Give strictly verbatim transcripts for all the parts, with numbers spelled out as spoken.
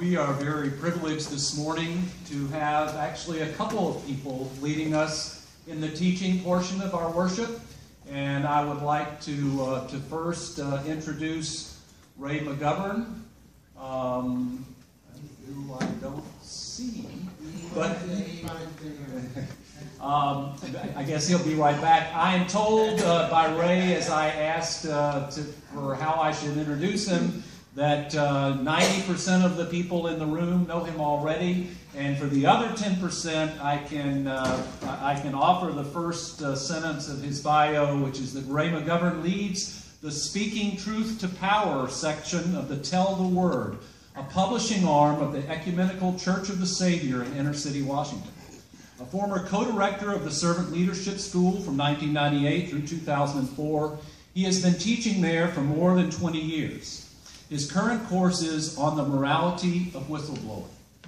We are very privileged this morning to have actually a couple of people leading us in the teaching portion of our worship. And I would like to uh, to first uh, introduce Ray McGovern, um, who I don't see, but um, I guess he'll be right back. I am told uh, by Ray, as I asked uh, to, for how I should introduce him, that uh, ninety percent of the people in the room know him already, and for the other ten percent, I can uh, I can offer the first uh, sentence of his bio, which is that Ray McGovern leads the Speaking Truth to Power section of the Tell the Word, a publishing arm of the Ecumenical Church of the Savior in Inner City, Washington. A former co-director of the Servant Leadership School from nineteen ninety-eight through two thousand four, he has been teaching there for more than twenty years. His current course is on the morality of whistleblowing.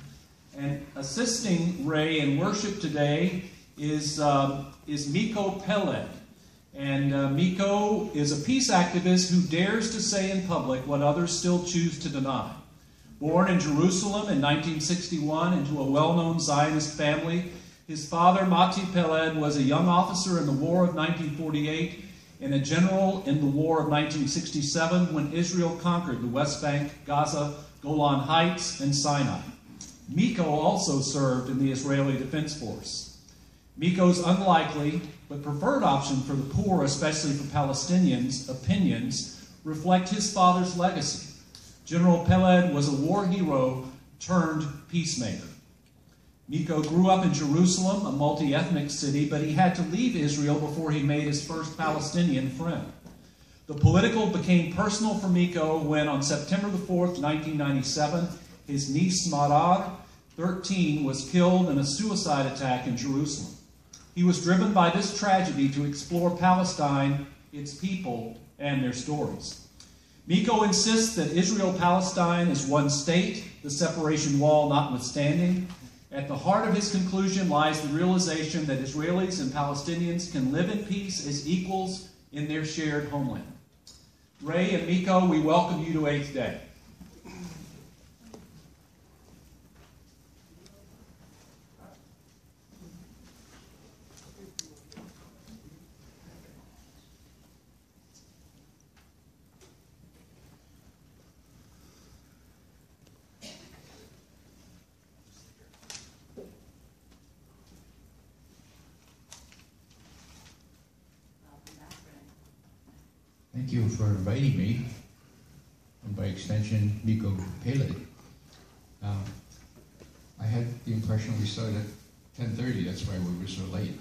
And assisting Ray in worship today is, um, is Miko Peled. And uh, Miko is a peace activist who dares to say in public what others still choose to deny. Born in Jerusalem in nineteen sixty-one into a well-known Zionist family, his father, Mati Peled, was a young officer in the War of nineteen forty-eight and a general in the War of nineteen sixty-seven when Israel conquered the West Bank, Gaza, Golan Heights, and Sinai. Miko also served in the Israeli Defense Force. Miko's unlikely but preferred option for the poor, especially for Palestinians, opinions reflect his father's legacy. General Peled was a war hero turned peacemaker. Miko grew up in Jerusalem, a multi-ethnic city, but he had to leave Israel before he made his first Palestinian friend. The political became personal for Miko when, on September the fourth, nineteen ninety-seven, his niece Marad, thirteen, was killed in a suicide attack in Jerusalem. He was driven by this tragedy to explore Palestine, its people, and their stories. Miko insists that Israel-Palestine is one state, the separation wall notwithstanding. At the heart of his conclusion lies the realization that Israelis and Palestinians can live in peace as equals in their shared homeland. Ray and Miko, we welcome you to Eighth Day. Thank you for inviting me, and by extension, Miko Peled. Um, I had the impression we started at ten thirty, that's why we were so late.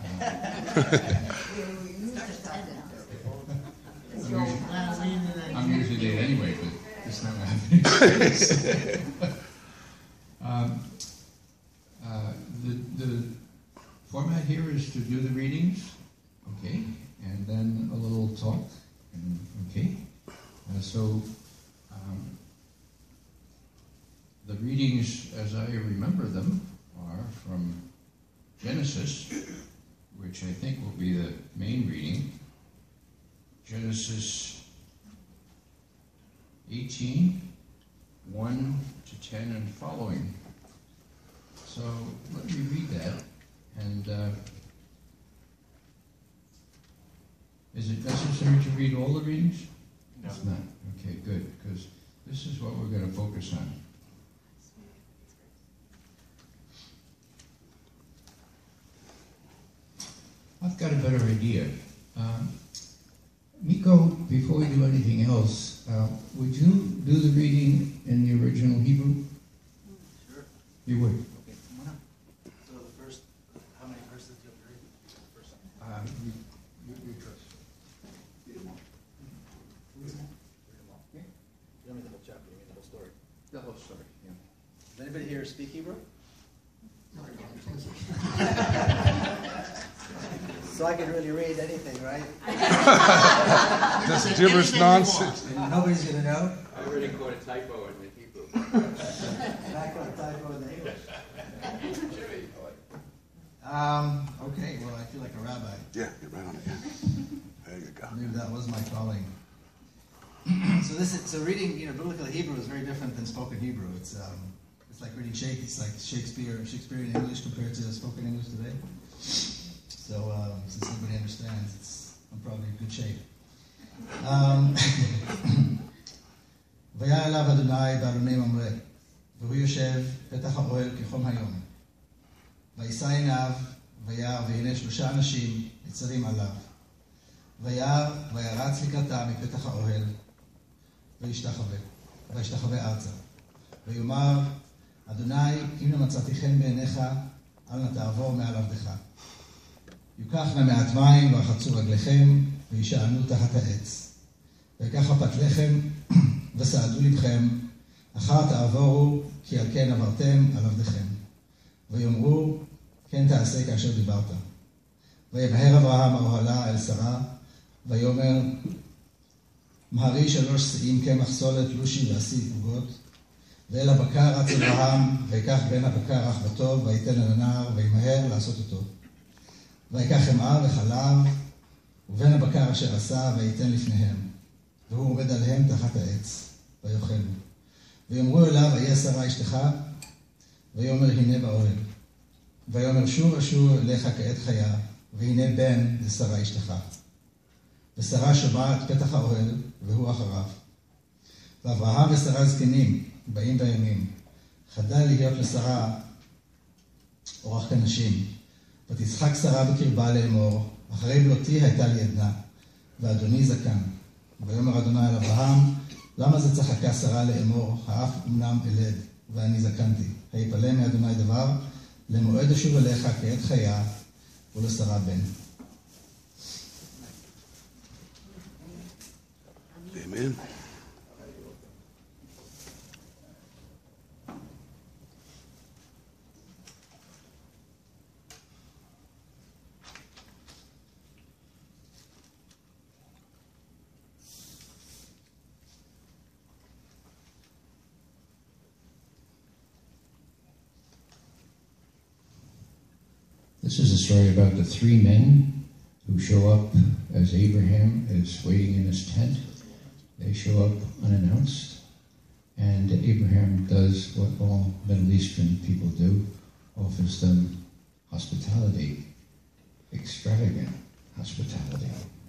Uh, I'm usually late anyway, but this time I have um, uh, the, the format here is to do the readings, okay, and then a little talk. Okay, uh, so um, the readings, as I remember them, are from Genesis, which I think will be the main reading. Genesis eighteen, one to ten and following. So let me read that, and uh, is it necessary to read all the readings? No. It's not. Okay, good, because this is what we're going to focus on. I've got a better idea. Um, Miko, before we do anything else, uh, would you do the reading in the original Hebrew? Sure. You would? Okay, come on up. So the first, how many verses do you have to read? First Uh, you, you, you trust. Okay. You don't mean the whole chapter, you mean the whole story. The whole story, yeah. Does anybody here speak Hebrew? No, I don't. So I can really read anything, right? This gibberish nonsense. And nobody's going to know? I already caught a typo in the Hebrew. And I got a typo in the English. Um, okay, well, I feel like a rabbi. Yeah, get right on it. Yeah. There you go. Maybe that was my calling. So this is, so reading, you know, biblical Hebrew is very different than spoken Hebrew. It's um, it's like reading Shakespeare. It's like Shakespeare, Shakespearean English compared to spoken English today. So um, since everybody understands, it's, I'm probably in good shape. Um, וירא אליו אדוני באלוני ממרא, והוא יושב פתח האוהל כחום היום. וישא עיניו וירא, והנה שלושה אנשים ניצבים עליו. וירא וירץ לקראתם מפתח האוהל, וישתחווה, וישתחווה ארצה. ויאמר, אדוני, אם לא מצאתי חן בעיניך, אל נא תעבור מעל עבדך. יוקח נא מעט מים ורחצו רגליכם, וישענו תחת העץ. ויקח פת לחם, וסעדו לבכם, אחר תעבורו, כי על כן עברתם על עבדכם. ויאמרו, כן תעשה כאשר דיברת. ויבהר אברהם האוהלה אל שרה, ויאמר, מהרי שלוש שאים קמח סולת לושי ועשי עוגות, ואל הבקר רץ אברהם, ויקח בין הבקר רחבתו, ויתן אל הנער, וימהר לעשות אותו. ויקח חמאה וחלב, ובין הבקר אשר עשה, ויתן לפניהם. והוא עומד עליהם תחת העץ, ויאכלו. ויאמרו אליו, איה שרה אשתך? ויאמר, הנה באוהל. ויאמר, שוב אשוב אליך כעת חיה, והנה בן לשרה אשתך. ושרה שומעת פתח האוהל, והוא אחריו. ואברהם ושרה זקנים, באים בימים. חדל להיות לשרה אורח כנשים. ותשחק שרה בקרבה לאמור, אחרי בלותי הייתה לי עדנה, ואדוני זקן. ויאמר אדוני אל אברהם, למה זה צחקה שרה לאמור, האף אמנם אלד, ואני זקנתי. היפלא מאדוני דבר, למועד אשוב אליך כעת חיה, ולשרה בן. Amen. This is a story about the three men who show up as Abraham is waiting in his tent. They show up unannounced, and Abraham does what all Middle Eastern people do, offers them hospitality, extravagant hospitality.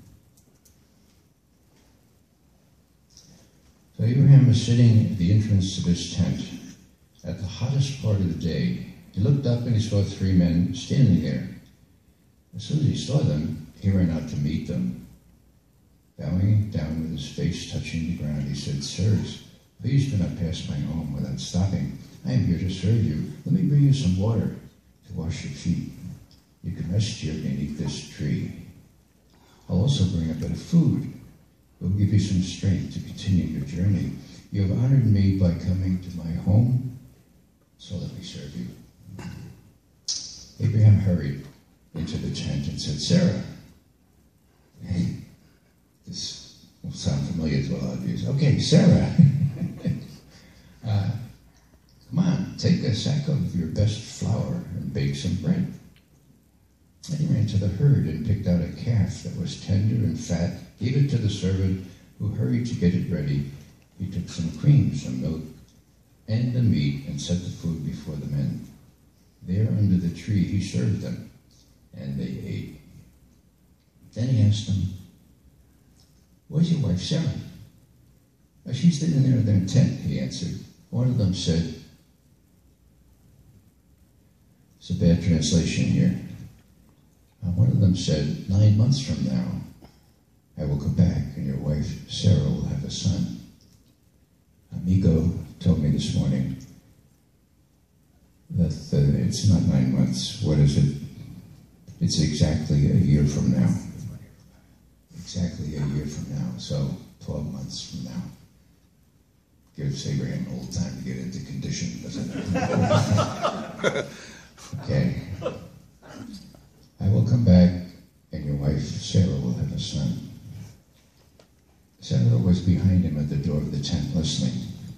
So Abraham is sitting at the entrance of his tent at the hottest part of the day. He looked up and he saw three men standing there. As soon as he saw them, he ran out to meet them. Bowing down with his face touching the ground, he said, Sirs, please do not pass my home without stopping. I am here to serve you. Let me bring you some water to wash your feet. You can rest here beneath this tree. I'll also bring a bit of food. It will give you some strength to continue your journey. You have honored me by coming to my home, so let me serve you. Abraham hurried into the tent and said, Sarah, hey, this will sound familiar to a lot of you. Okay, Sarah, uh, come on, take a sack of your best flour and bake some bread. And he ran to the herd and picked out a calf that was tender and fat, gave it to the servant who hurried to get it ready. He took some cream, some milk, and the meat and set the food before the men. There under the tree he served them, and they ate. Then he asked them, Where's your wife Sarah? Oh, she's sitting there in their tent, he answered. One of them said, it's a bad translation here. Uh, one of them said, nine months from now, I will come back, and your wife Sarah will have a son. Amigo told me this morning that uh, it's not nine months. What is it? It's exactly a year from now. Exactly a year from now. So twelve months from now. Gives Abraham a little time to get into condition, doesn't it? Okay. I will come back, and your wife Sarah will have a son. Sarah was behind him at the door of the tent listening.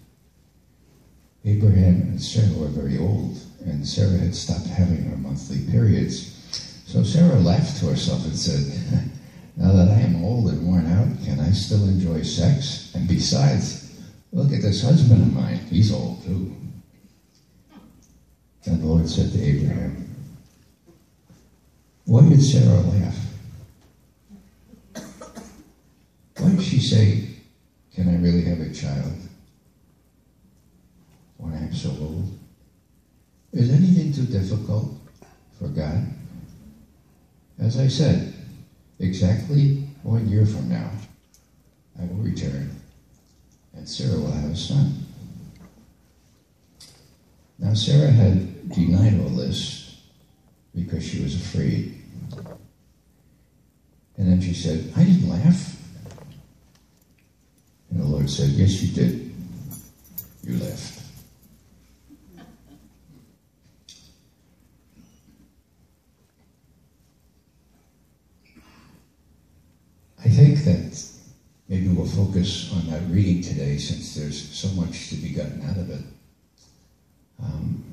Abraham and Sarah were very old, and Sarah had stopped having her monthly periods. So Sarah laughed to herself and said, Now that I am old and worn out, can I still enjoy sex? And besides, look at this husband of mine. He's old too. And the Lord said to Abraham, why did Sarah laugh? Why did she say, can I really have a child when I am so old? Is anything too difficult for God? As I said, exactly one year from now, I will return, and Sarah will have a son. Now, Sarah had denied all this because she was afraid. And then she said, I didn't laugh. And the Lord said, yes, you did. You laughed. I think that maybe we'll focus on that reading today since there's so much to be gotten out of it. Um,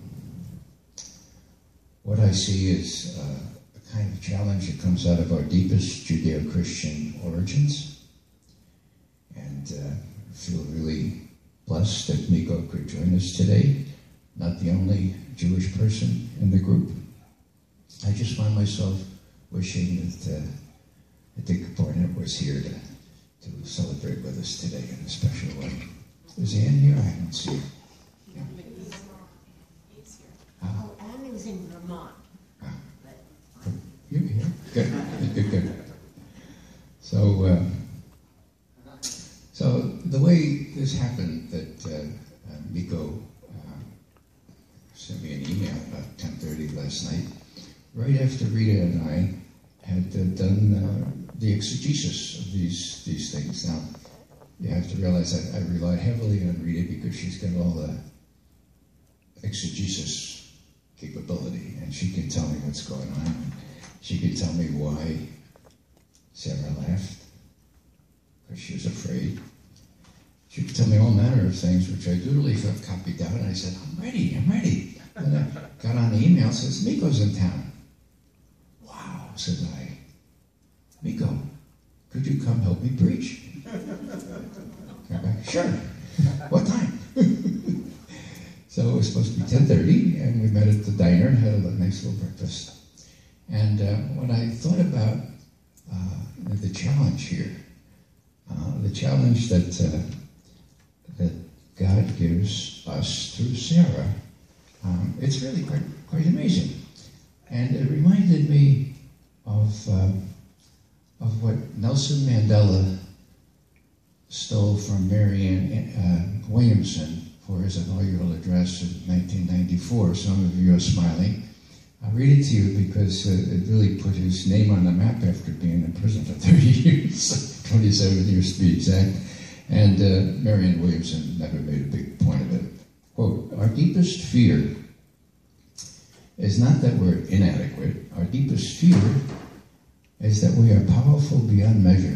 what I see is uh, a kind of challenge that comes out of our deepest Judeo-Christian origins. And uh, I feel really blessed that Miko could join us today, not the only Jewish person in the group. I just find myself wishing that uh, Dick Barnett was here to, to celebrate with us today in a special way. Is Ann here? I don't see her. Yeah. Oh, Anne was in Vermont. Ah. You're here. Good, good, good. So, uh, so the way this happened, that uh, uh, Miko uh, sent me an email about ten thirty last night, right after Rita and I had uh, done uh, the exegesis of these these things. Now, you have to realize that I rely heavily on Rita because she's got all the exegesis capability, and she can tell me what's going on. She can tell me why Sarah laughed, because she was afraid. She could tell me all manner of things, which I dutifully copied down, and I said, I'm ready, I'm ready. And I got on the email, and says, Miko's in town. Wow, said I. Miko, could you come help me preach? Came back, sure. What time? So it was supposed to be ten thirty, and we met at the diner and had a nice little breakfast. And uh, when I thought about uh, the challenge here, uh, the challenge that uh, that God gives us through Sarah, um, it's really quite quite amazing. And it reminded me of uh, of what Nelson Mandela stole from Marianne uh, Williamson for his inaugural address in nineteen ninety-four. Some of you are smiling. I'll read it to you because uh, it really put his name on the map after being in prison for thirty years, twenty-seven years to be exact. And uh, Marianne Williamson never made a big point of it. Quote, our deepest fear is not that we're inadequate. Our deepest fear is that we are powerful beyond measure.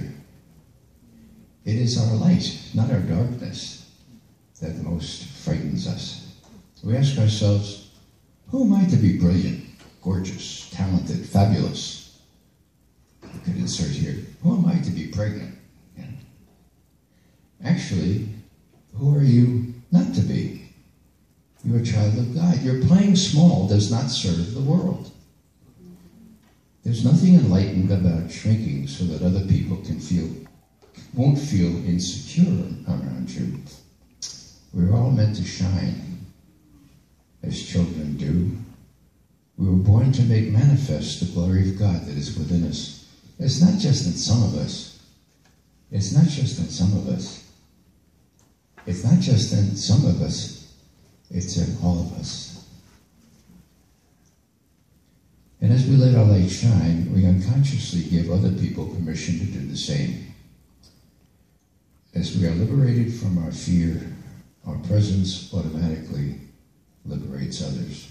It is our light, not our darkness, that most frightens us. We ask ourselves, who am I to be brilliant, gorgeous, talented, fabulous? I could insert here, who am I to be pregnant? Yeah. Actually, who are you not to be? You're a child of God. Your playing small does not serve the world. There's nothing enlightened about shrinking so that other people can feel, won't feel insecure around you. We're all meant to shine, as children do. We were born to make manifest the glory of God that is within us. It's not just in some of us. It's not just in some of us. It's not just in some of us. It's in all of us. And as we let our light shine, we unconsciously give other people permission to do the same. As we are liberated from our fear, our presence automatically liberates others.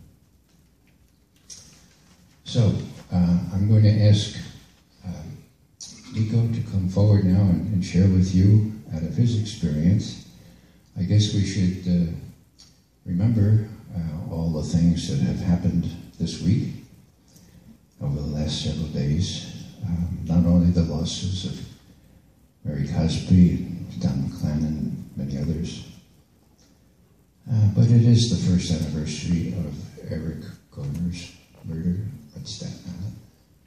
So, uh, I'm going to ask uh, Miko to come forward now and, and share with you out of his experience. I guess we should uh, remember uh, all the things that have happened this week, over the last several days. um, not only the losses of Mary Cosby, Don McClellan, and many others, uh, but it is the first anniversary of Eric Garner's murder at Staten Island.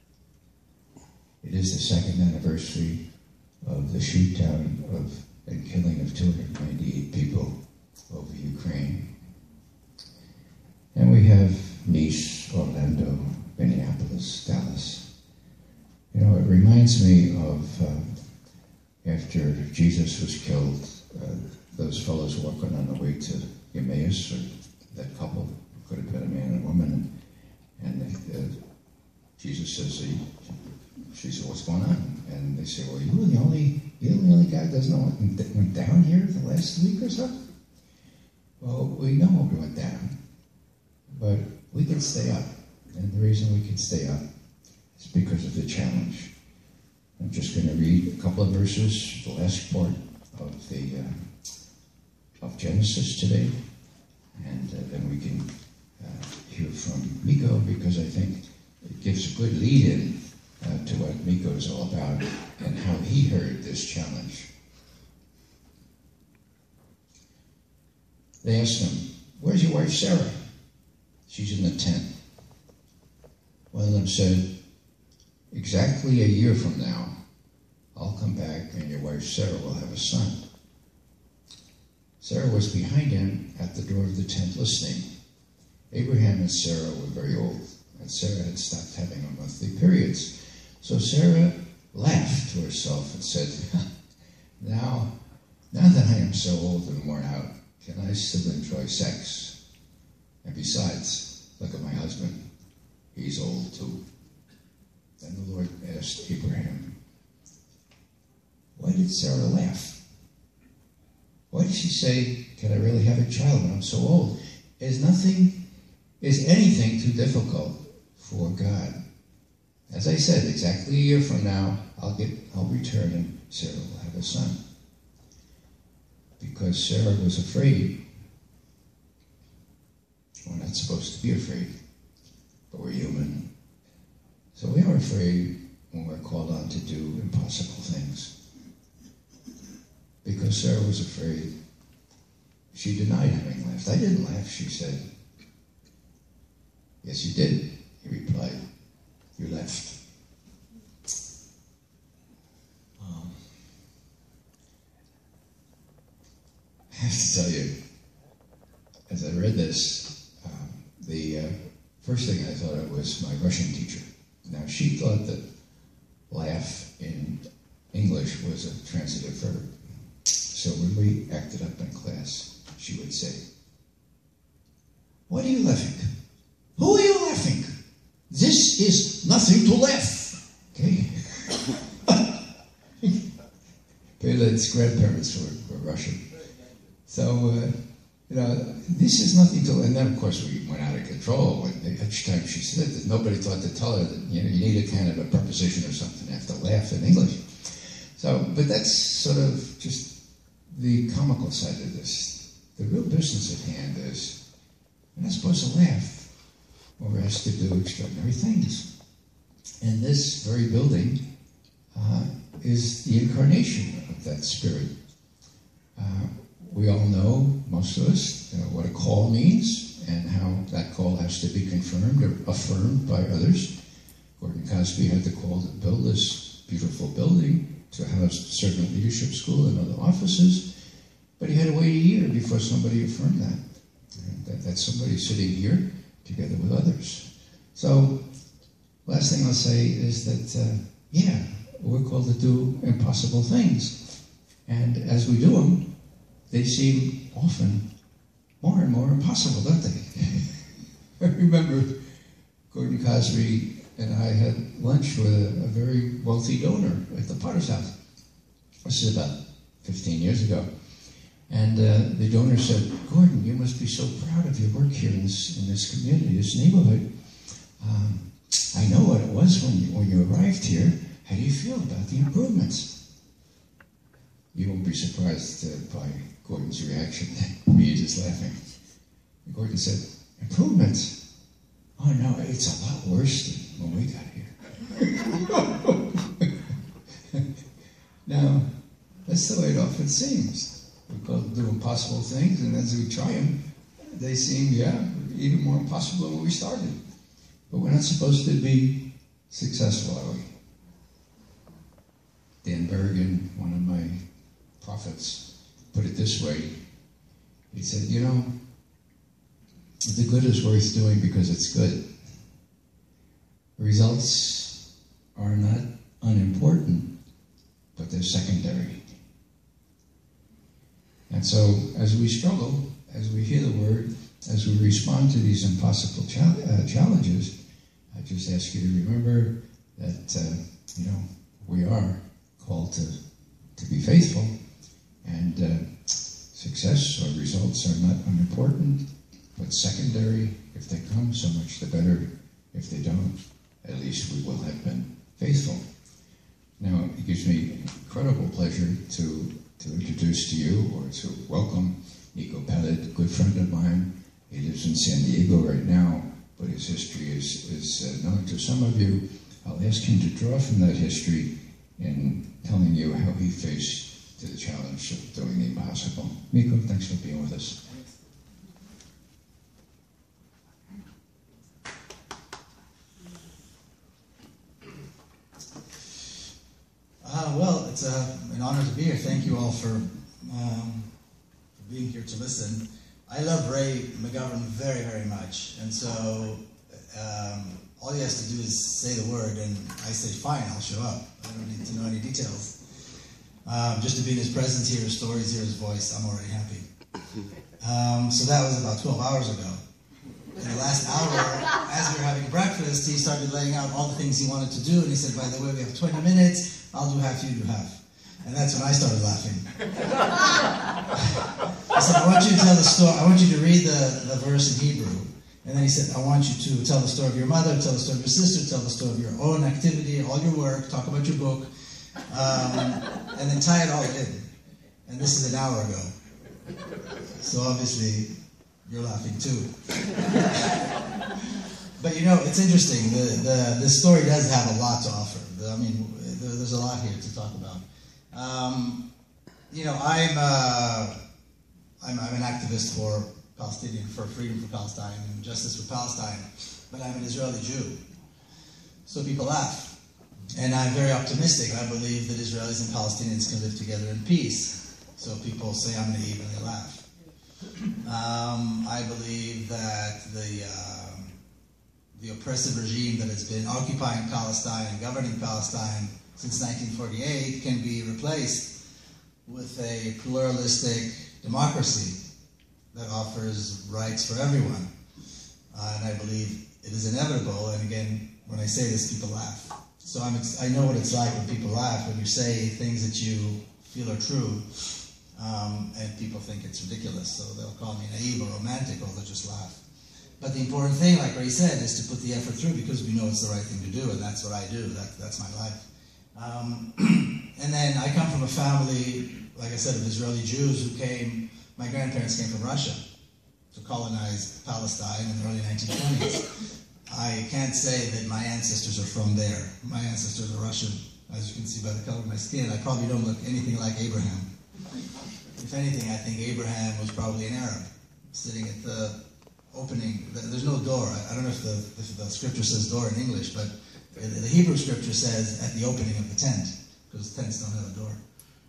It is the second anniversary of the shoot-down of and killing of two hundred ninety-eight people over Ukraine. And we have Nice, Orlando, Minneapolis, Dallas. You know, it reminds me of uh, after Jesus was killed, uh, those fellows walking on the way to Emmaus, or that couple, could have been a man and a woman, and, and they, uh, Jesus says, he, she said, what's going on? And they say, well, you were the only, you're the only guy that doesn't know what went down here the last week or so? Well, we know what went down, but we can stay up. And the reason we can stay up is because of the challenge. I'm just going to read a couple of verses, the last part of the uh, of Genesis today, and uh, then we can uh, hear from Miko, because I think it gives a good lead-in uh, to what Miko is all about and how he heard this challenge. They asked him, where's your wife Sarah? She's in the tent. One of them said, exactly a year from now, I'll come back and your wife Sarah will have a son. Sarah was behind him at the door of the tent listening. Abraham and Sarah were very old, and Sarah had stopped having her monthly periods. So Sarah laughed to herself and said, now, now that I am so old and worn out, can I still enjoy sex? And besides, look at my husband. He's old too. Then the Lord asked Abraham, why did Sarah laugh? Why did she say, can I really have a child when I'm so old? Is nothing, is anything too difficult for God? As I said, exactly a year from now, I'll get, I'll return and Sarah will have a son. Because Sarah was afraid. We're not supposed to be afraid, but we're human. So we are afraid when we're called on to do impossible things. Because Sarah was afraid, she denied having laughed. I didn't laugh, she said. Yes, you did, he replied. You left. Um, I have to tell you, as I read this, um, the uh, first thing I thought of was my Russian teacher. Now, she thought that laugh in English was a transitive verb. So when we acted up in class, she would say, what are you laughing? Who are you laughing? This is nothing to laugh. Okay? Pelet's grandparents were, were Russian. So, uh, you know, this is nothing to, and then of course we went out of control. And each time she said that, nobody thought to tell her that, you know, you need a kind of a preposition or something, you have to laugh in English. So, but that's sort of just the comical side of this. The real business at hand is, we're not supposed to laugh when we're asked to do extraordinary things. And this very building uh, is the incarnation of that spirit. Uh, we all know, most of us, uh, what a call means and how that call has to be confirmed or affirmed by others. Gordon Cosby had the call to build this beautiful building to house servant leadership school and other offices, but he had to wait a year before somebody affirmed that. And that, that somebody sitting here together with others. So, last thing I'll say is that, uh, yeah, we're called to do impossible things. And as we do them, they seem often more and more impossible, don't they? I remember Gordon Cosby and I had lunch with a, a very wealthy donor at the Potter's House. This is about fifteen years ago. And uh, the donor said, Gordon, you must be so proud of your work here in this, in this community, this neighborhood. Um, I know what it was when you, when you arrived here. How do you feel about the improvements? You won't be surprised uh, by Gordon's reaction. Me just laughing. And Gordon said, improvements? Oh no, it's a lot worse than when we got here. Now, that's the way it often seems. We call them do impossible things, and as we try them, they seem, yeah, even more impossible than when we started. But we're not supposed to be successful, are we? Dan Berrigan, one of my prophets, put it this way. He said, you know, the good is worth doing because it's good. Results are not unimportant, but they're secondary. And so, as we struggle, as we hear the word, as we respond to these impossible cha- uh, challenges, I just ask you to remember that, uh, you know, we are called to, to be faithful, and uh, success or results are not unimportant, but secondary. If they come, so much the better. If they don't, at least we will have been faithful. Now, it gives me incredible pleasure to, to introduce to you, or to welcome, Nico Pellet, a good friend of mine. He lives in San Diego right now, but his history is, is uh, known to some of you. I'll ask him to draw from that history in telling you how he faced to the challenge of doing the impossible. Nico, thanks for being with us. Uh, well, it's uh, an honor to be here. Thank you all for, um, for being here to listen. I love Ray McGovern very, very much, and so um, all he has to do is say the word, and I say, fine, I'll show up. I don't need to know any details. Um, just to be in his presence, hear his stories, hear his voice, I'm already happy. Um, so that was about twelve hours ago. In the last hour, as we were having breakfast, he started laying out all the things he wanted to do, and he said, by the way, we have twenty minutes, I'll do half, you do half. And that's when I started laughing. I said, I want you to tell the story, I want you to read the, the verse in Hebrew. And then he said, I want you to tell the story of your mother, tell the story of your sister, tell the story of your own activity, all your work, talk about your book, um, and then tie it all in. And this is an hour ago. So obviously, you're laughing too. But you know, it's interesting. The, the, the story does have a lot to offer. The, I mean, the, there's a lot here to talk about. Um, you know, I'm, uh, I'm I'm an activist for Palestinian, for freedom for Palestine and justice for Palestine, but I'm an Israeli Jew. So people laugh. And I'm very optimistic. I believe that Israelis and Palestinians can live together in peace. So people say I'm naive and they laugh. Um, I believe that the um, the oppressive regime that has been occupying Palestine and governing Palestine since nineteen forty-eight can be replaced with a pluralistic democracy that offers rights for everyone. Uh, and I believe it is inevitable. And again, when I say this, people laugh. So I'm ex- I know what it's like when people laugh, when you say things that you feel are true. Um, and people think it's ridiculous, so they'll call me naive or romantic, or they'll just laugh. But the important thing, like Ray said, is to put the effort through because we know it's the right thing to do, and that's what I do. That, that's my life. Um, and then I come from a family, like I said, of Israeli Jews who came, my grandparents came from Russia to colonize Palestine in the early nineteen twenties. I can't say that my ancestors are from there. My ancestors are Russian, as you can see by the color of my skin. I probably don't look anything like Abraham. If anything, I think Abraham was probably an Arab, sitting at the opening. There's no door. I don't know if the, if the scripture says door in English, but the Hebrew scripture says at the opening of the tent, because tents don't have a door.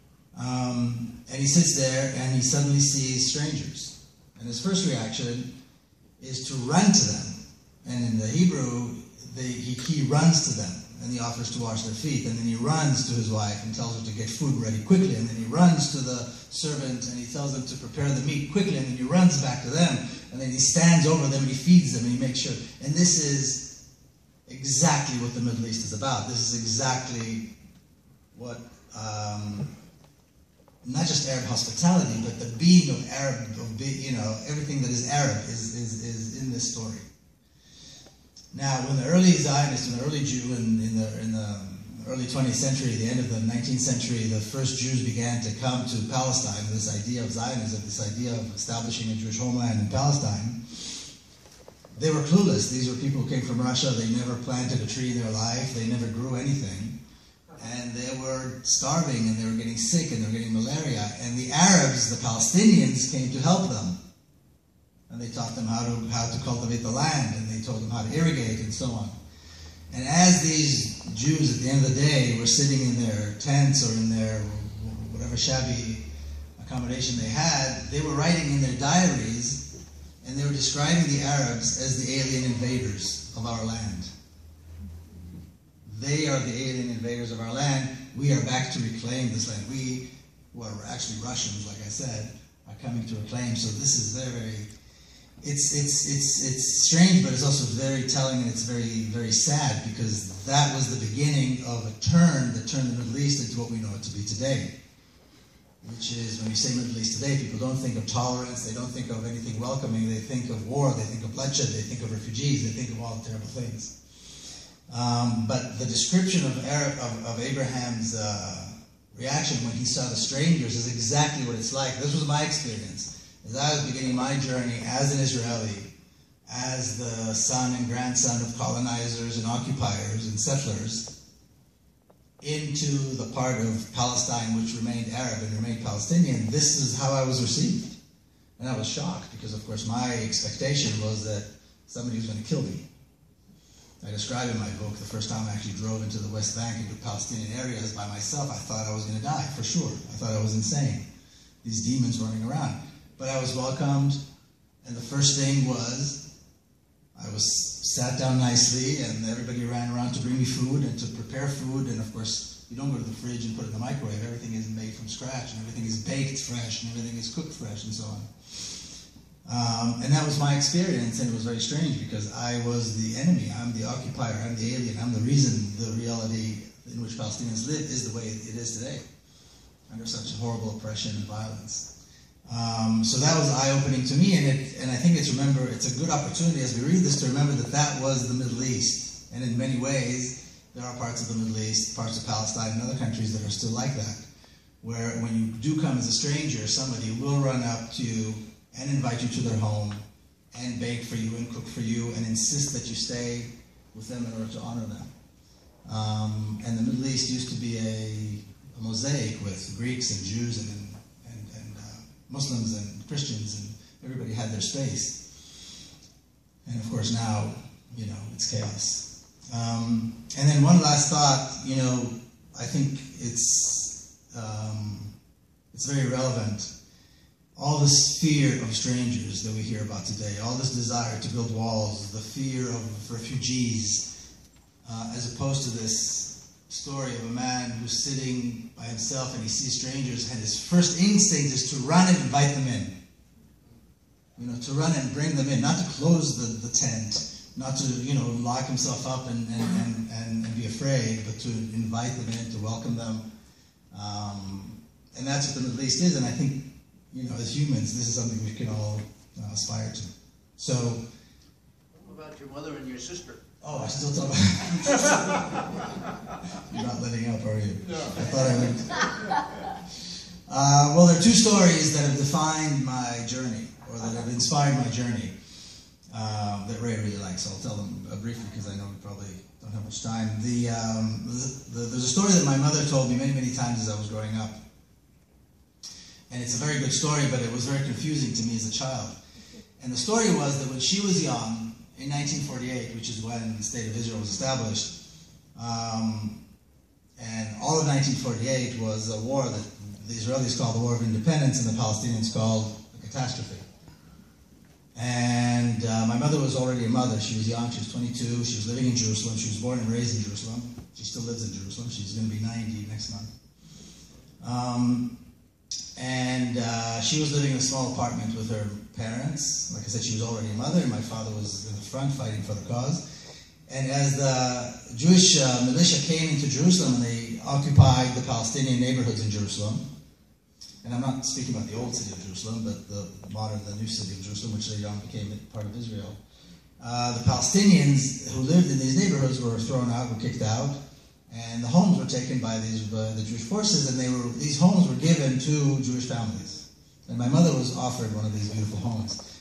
Um, and he sits there, and he suddenly sees strangers. And his first reaction is to run to them. And in the Hebrew, they, he, he runs to them. And he offers to wash their feet, and then he runs to his wife and tells her to get food ready quickly, and then he runs to the servant and he tells them to prepare the meat quickly, and then he runs back to them, and then he stands over them and he feeds them and he makes sure. And this is exactly what the Middle East is about. This is exactly what, um, not just Arab hospitality, but the being of Arab, of be, you know, everything that is Arab is, is, is in this story. Now, when the early Zionist, when the early Jew in, in, the, in the early twentieth century, the end of the nineteenth century, the first Jews began to come to Palestine, this idea of Zionism, this idea of establishing a Jewish homeland in Palestine, they were clueless. These were people who came from Russia. They never planted a tree in their life. They never grew anything. And they were starving, and they were getting sick, and they were getting malaria. And the Arabs, the Palestinians, came to help them. And they taught them how to, how to cultivate the land, and they told them how to irrigate, and so on. And as these Jews, at the end of the day, were sitting in their tents or in their whatever shabby accommodation they had, they were writing in their diaries, and they were describing the Arabs as the alien invaders of our land. They are the alien invaders of our land. We are back to reclaim this land. We, who are actually Russians, like I said, are coming to reclaim. So this is very, very, it's, it's, it's, it's strange, but it's also very telling, and it's very, very sad, because that was the beginning of a turn that turned the Middle East into what we know it to be today. Which is, when you say Middle East today, people don't think of tolerance, they don't think of anything welcoming, they think of war, they think of bloodshed, they think of refugees, they think of all the terrible things. Um, but the description of, Arab, of, of Abraham's uh, reaction when he saw the strangers is exactly what it's like. This was my experience. As I was beginning my journey as an Israeli, as the son and grandson of colonizers and occupiers and settlers, into the part of Palestine which remained Arab and remained Palestinian, this is how I was received. And I was shocked, because of course my expectation was that somebody was going to kill me. I describe in my book the first time I actually drove into the West Bank, into Palestinian areas by myself. I thought I was going to die, for sure. I thought I was insane. These demons running around. But I was welcomed, and the first thing was, I was sat down nicely, and everybody ran around to bring me food and to prepare food. And of course, you don't go to the fridge and put it in the microwave. Everything is made from scratch, and everything is baked fresh, and everything is cooked fresh, and so on. Um, and that was my experience, and it was very strange, because I was the enemy. I'm the occupier. I'm the alien. I'm the reason the reality in which Palestinians live is the way it is today, under such horrible oppression and violence. Um, so that was eye-opening to me, and it, and I think it's remember it's a good opportunity as we read this to remember that that was the Middle East, and in many ways there are parts of the Middle East, parts of Palestine, and other countries that are still like that, where when you do come as a stranger, somebody will run up to you and invite you to their home, and bake for you, and cook for you, and insist that you stay with them in order to honor them. Um, and the Middle East used to be a, a mosaic with Greeks and Jews and, and, and uh, Muslims and Christians, and everybody had their space. And of course now, you know, it's chaos. Um, and then one last thought, you know, I think it's, um, it's very relevant. All this fear of strangers that we hear about today, all this desire to build walls, the fear of refugees, uh, as opposed to this story of a man who's sitting by himself and he sees strangers, and his first instinct is to run and invite them in. You know, to run and bring them in, not to close the, the tent, not to, you know, lock himself up and, and, and, and, and be afraid, but to invite them in, to welcome them. Um, and that's what the Middle East is, and I think, you know, as humans, this is something we can all uh, aspire to. So, what about your mother and your sister? Oh, I still talk about. You're not letting up, are you? No. I thought I would. Uh, well, there are two stories that have defined my journey, or that have inspired my journey, uh, that Ray really likes. So I'll tell them uh, briefly, because I know we probably don't have much time. The, um, the, the there's a story that my mother told me many, many times as I was growing up. And it's a very good story, but it was very confusing to me as a child. And the story was that when she was young, in nineteen forty-eight, which is when the State of Israel was established, um, and all of nineteen forty-eight was a war that the Israelis called the War of Independence and the Palestinians called a catastrophe. And uh, my mother was already a mother. She was young. She was twenty-two. She was living in Jerusalem. She was born and raised in Jerusalem. She still lives in Jerusalem. She's going to be ninety next month. Um, And uh, she was living in a small apartment with her parents. Like I said, she was already a mother, and my father was in the front fighting for the cause. And as the Jewish uh, militia came into Jerusalem, and they occupied the Palestinian neighborhoods in Jerusalem, and I'm not speaking about the old city of Jerusalem, but the modern, the new city of Jerusalem, which later on became part of Israel. Uh, the Palestinians who lived in these neighborhoods were thrown out, were kicked out, and the homes were taken by these uh, the Jewish forces, and they were these homes were given to Jewish families. And my mother was offered one of these beautiful homes.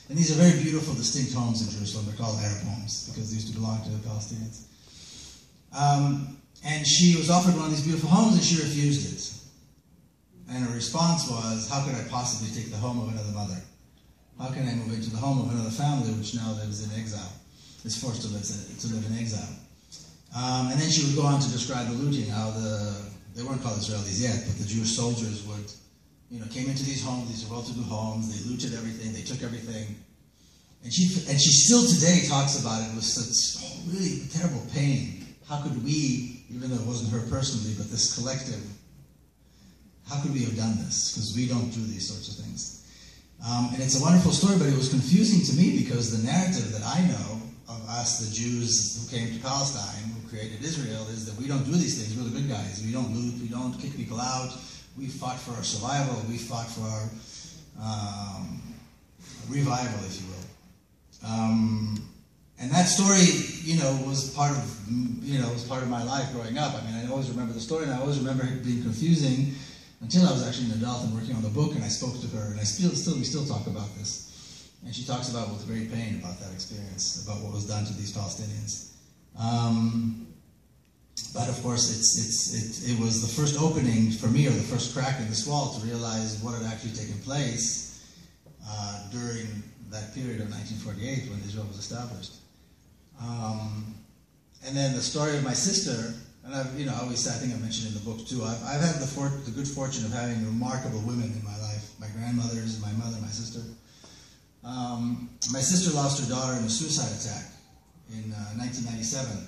And these are very beautiful, distinct homes in Jerusalem. They're called Arab homes because they used to belong to the Palestinians. Um, and she was offered one of these beautiful homes and she refused it. And her response was, how could I possibly take the home of another mother? How can I move into the home of another family which now lives in exile, is forced to live, to live in exile? Um, and then she would go on to describe the looting, how the, they weren't called Israelis yet, but the Jewish soldiers would, you know, came into these homes, these well-to-do homes, they looted everything, they took everything. And she, and she still today talks about it with such really terrible pain. How could we, even though it wasn't her personally, but this collective, how could we have done this? Because we don't do these sorts of things. Um, and it's a wonderful story, but it was confusing to me because the narrative that I know of us, the Jews who came to Palestine, who created Israel, is that we don't do these things. We're the good guys. We don't loot. We don't kick people out. We fought for our survival. We fought for our um, revival, if you will. Um, and that story, you know, was part of, you know, was part of my life growing up. I mean, I always remember the story, and I always remember it being confusing until I was actually an adult and working on the book, and I spoke to her, and I still, still, we still talk about this. And she talks about with great pain about that experience, about what was done to these Palestinians. Um, but of course, it's, it's, it, it was the first opening for me, or the first crack in this wall, to realize what had actually taken place uh, during that period of nineteen forty-eight when Israel was established. Um, and then the story of my sister, and I've, you know, I always, I think I mentioned in the book too, I've, I've had the, for, the good fortune of having remarkable women in my life, my grandmothers, my mother, my sister. Um, my sister lost her daughter in a suicide attack in uh, nineteen ninety-seven,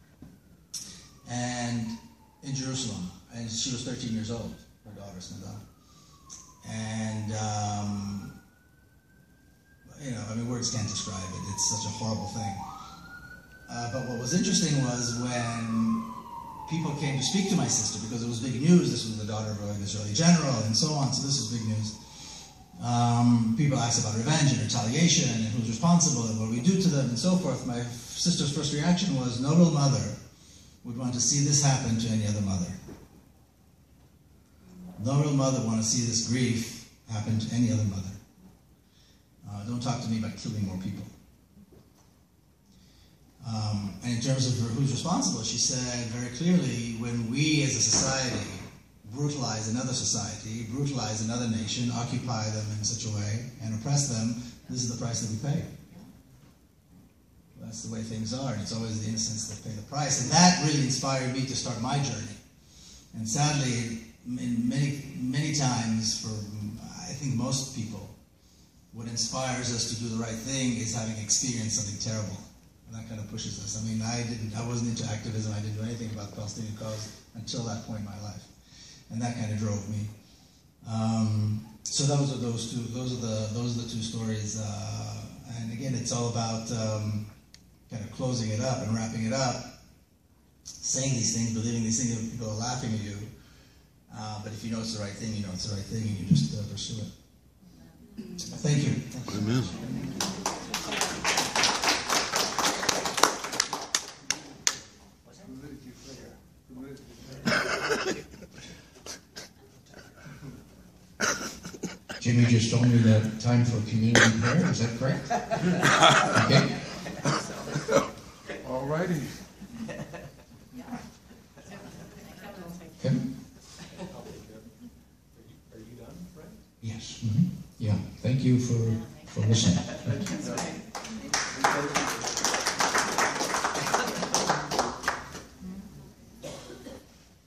and in Jerusalem, and she was thirteen years old, her daughter, Snada. And, um, you know, I mean, words can't describe it. It's such a horrible thing. Uh, but what was interesting was when people came to speak to my sister, because it was big news. This was the daughter of an Israeli general and so on, so this was big news. Um, people asked about revenge and retaliation and who's responsible and what we do to them and so forth. My sister's first reaction was, no real mother would want to see this happen to any other mother. No real mother would want to see this grief happen to any other mother. Uh, don't talk to me about killing more people. Um, and in terms of who's responsible, she said very clearly, when we as a society brutalize another society, brutalize another nation, occupy them in such a way, and oppress them, this is the price that we pay. That's the way things are, and it's always the innocents that pay the price. And that really inspired me to start my journey. And sadly, in many, many times, for I think most people, what inspires us to do the right thing is having experienced something terrible. And that kind of pushes us. I mean, I didn't, I wasn't into activism, I didn't do anything about the Palestinian cause until that point in my life. And that kind of drove me. Um, so those are those two. Those are the those are the two stories. Uh, and again, it's all about um, kind of closing it up and wrapping it up, saying these things, believing these things. People are laughing at you, uh, but if you know it's the right thing, you know it's the right thing, and you just uh, pursue it. Thank you. Amen. Jimmy just told me that time for community prayer. Is that correct? Okay. All righty. Kim? Are you done, Fred? Yes. Mm-hmm. Yeah. Thank you for, for listening.